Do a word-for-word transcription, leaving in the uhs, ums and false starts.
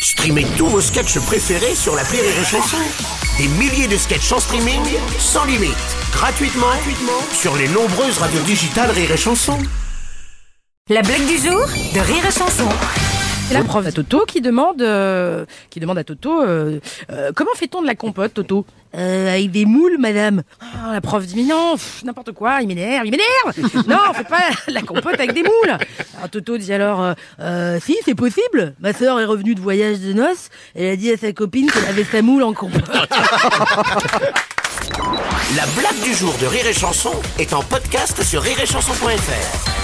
Streamez tous vos sketchs préférés sur l'appli Rire et Chanson. Des milliers de sketchs en streaming, sans limite, gratuitement, gratuitement sur les nombreuses radios digitales Rire et Chanson. La blague du jour de Rire et Chanson. C'est la prof à Toto qui demande, euh, qui demande à Toto euh, euh, comment fait-on de la compote, Toto? Euh, avec des moules, madame. Ah, la prof dit mais non, pff, n'importe quoi, il m'énerve, il m'énerve. Non, on fait pas la compote avec des moules. Alors Toto dit alors, euh, euh, si c'est possible. Ma sœur est revenue de voyage de noces. Elle a dit à sa copine qu'elle avait sa moule en compote. La blague du jour de Rire et Chanson est en podcast sur rire et chanson point f r.